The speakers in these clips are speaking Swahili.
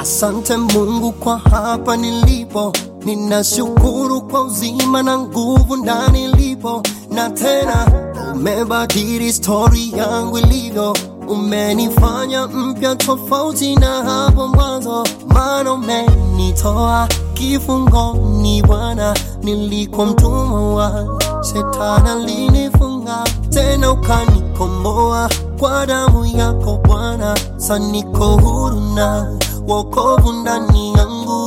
Asante Mungu kwa hapa nilipo, ninashukuru kwa uzima na nguvu ndani nilipo, na tena umebadili story yangu ilivyo, umenifanya mpya tofauti na hapo mwanzo, maana umenitoa kifungoni Bwana, nilikuwa mtumwa wa shetani alinifunga, tena ukanikomboa kwa damu yako Bwana, sasa niko huru na wokovu ndani yangu.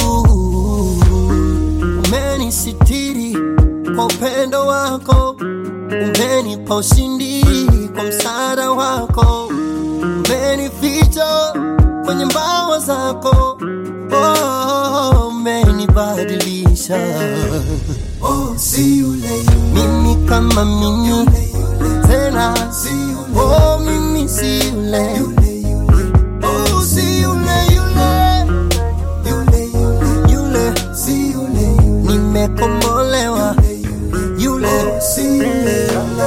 Umenisitiri kwa upendo wako, umenipa ushindi kwa msaada wako, umenificha kwenye mbawa zako, umenibadilisha. Si yule mimi kama mimi tena, mimi si yule, si yule nimekombolewa, yule si yule.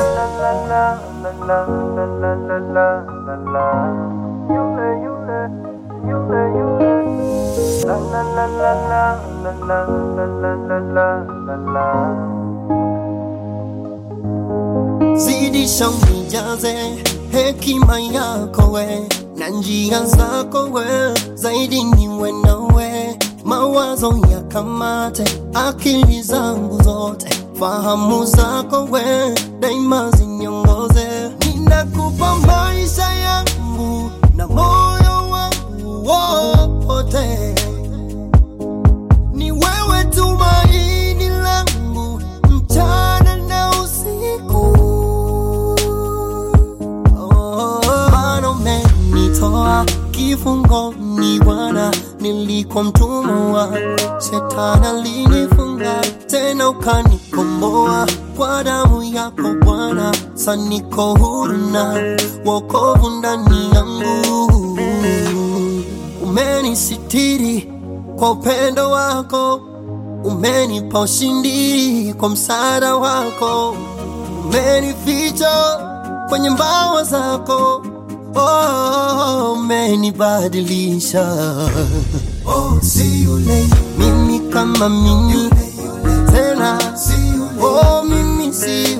Zidisha unijaze hekima yako we, na njia zako we, zaidi niwe nawe, mawazo yakamate akili zangu zote, fahamu zako we, daima ziniongoze. Ninakupa maisha yangu na moyo wangu wote, ni wewe tumaini langu mchana na usiku. Maana umenitoa kifungoni Bwana, nilikuwa mtumwa wa shetani alinifunga, tena ukanikomboa kwa damu yako Bwana, sasa niko huru na wokovu ndani yangu. Umenisitiri kwa upendo wako, umenipa ushindi kwa msaada wako, umenificha kwenye mbawa zako, umenibadilisha. Si yule mimi kama mimi tena, mimi si